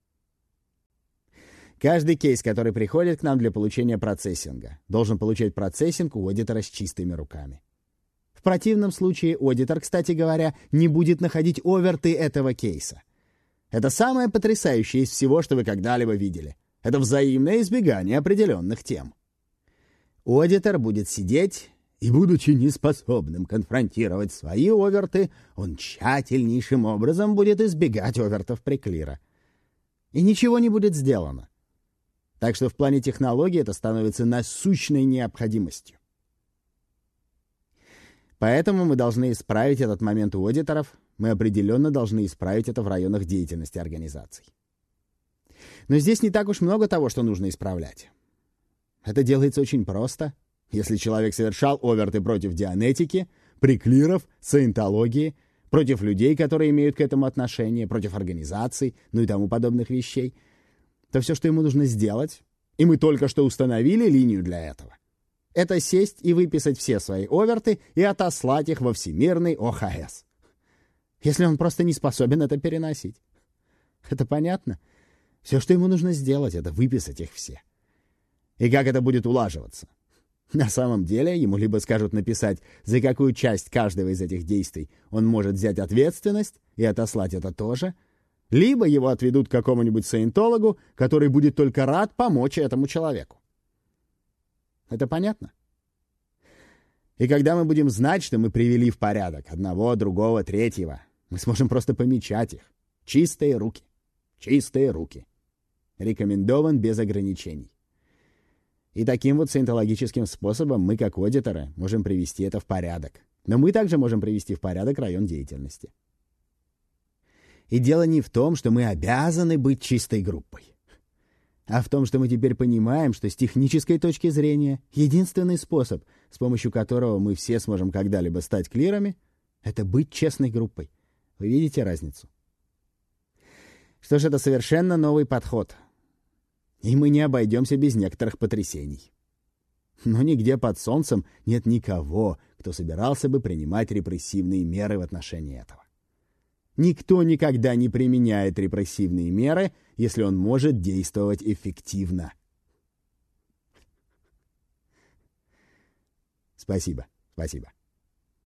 Каждый кейс, который приходит к нам для получения процессинга, должен получать процессинг у аудитора с чистыми руками. В противном случае аудитор, кстати говоря, не будет находить оверты этого кейса. Это самое потрясающее из всего, что вы когда-либо видели. Это взаимное избегание определенных тем. Аудитор будет сидеть и, будучи неспособным конфронтировать свои оверты, он тщательнейшим образом будет избегать овертов преклира. И ничего не будет сделано. Так что в плане технологии это становится насущной необходимостью. Поэтому мы должны исправить этот момент у аудиторов, мы определенно должны исправить это в районах деятельности организаций. Но здесь не так уж много того, что нужно исправлять. Это делается очень просто. Если человек совершал оверты против дианетики, преклиров, саентологии, против людей, которые имеют к этому отношение, против организаций, ну и тому подобных вещей, то все, что ему нужно сделать, и мы только что установили линию для этого, это сесть и выписать все свои оверты и отослать их во всемирный О Х С. Если он просто не способен это переносить. Это понятно? Все, что ему нужно сделать, это выписать их все. И как это будет улаживаться? На самом деле ему либо скажут написать, за какую часть каждого из этих действий он может взять ответственность и отослать это тоже, либо его отведут к какому-нибудь саентологу, который будет только рад помочь этому человеку. Это понятно? И когда мы будем знать, что мы привели в порядок одного, другого, третьего, мы сможем просто помечать их. Чистые руки. Чистые руки. Рекомендован без ограничений. И таким вот саентологическим способом мы, как аудиторы, можем привести это в порядок.
Но мы также можем привести в порядок район деятельности. И дело не в том, что мы обязаны быть чистой группой, а в том, что мы теперь понимаем, что с технической точки зрения единственный способ, с помощью которого мы все сможем когда-либо стать клирами, это быть честной группой. Вы видите разницу? Что ж, это совершенно новый подход. И мы не обойдемся без некоторых потрясений. Но нигде под солнцем нет никого, кто собирался бы принимать репрессивные меры в отношении этого. Никто никогда не применяет репрессивные меры, если он может действовать эффективно. Спасибо, спасибо.